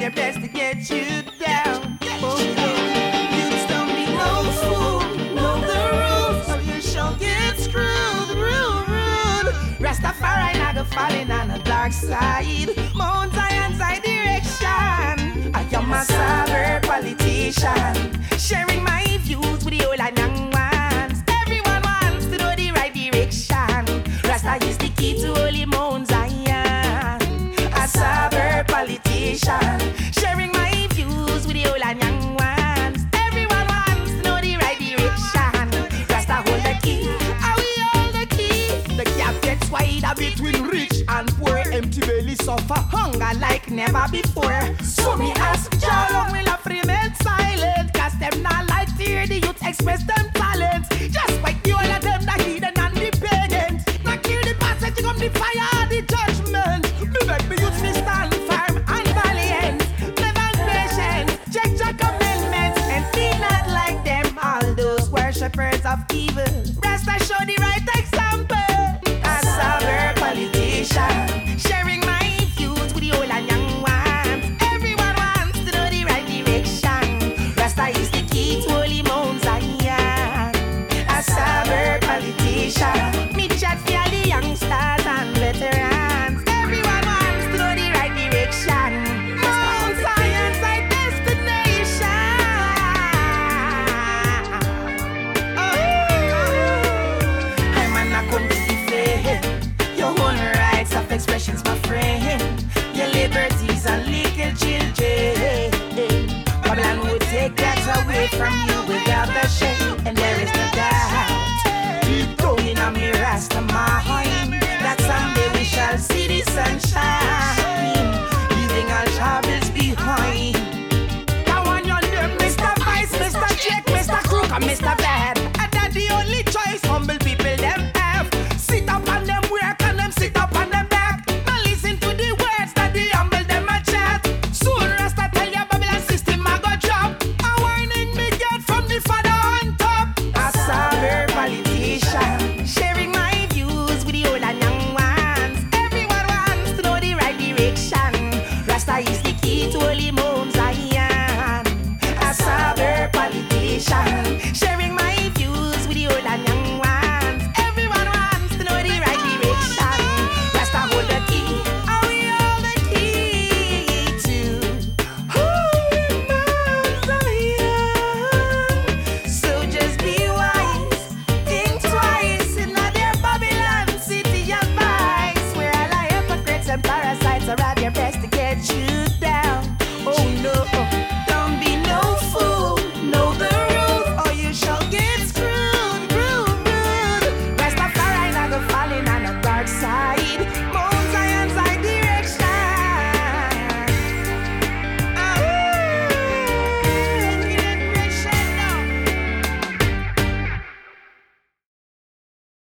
their best to get you down. Oh, youths don't be no fool, know the rules, so you shall get screwed, rude. Rastafari not go falling on the dark side. Mount Zion's direction. I am a sober politician, sharing my views with the old and young ones. Everyone wants to know the right direction. Rasta is the key to holy Mount Zion. A sober politician, sharing my views with the old and young ones. Everyone wants to know the right direction. Rasta hold the key, and we hold the key. The gap gets wider between rich and poor. Empty belly suffer hunger like never before. So me ask how long will a free men silent? Cause them not like to hear the youth express them talents. Just like the all of them the hidden and the pagan. Not hear the passage come the fire or the judgment. Me beg me youth me stand firm and valiant. Never patient, check commandments, and be not like them. All those worshippers of evil. Rasta show the right example. A sober politician, sharing my views with the old and young ones. Everyone wants to know the right direction. Rasta is the key to holy Mount Zion. A sober politician, me chat for the youngsters and veterans. Everyone wants to know the right direction. Mount Zion's our destination. I'm not going to defend your own rights of expressions, my friend. Your liberties and legal children. Babylon would take that away from you without a shame, and there is no doubt. Deep down in a mirror, Rasta mind, that someday we shall see the sunshine.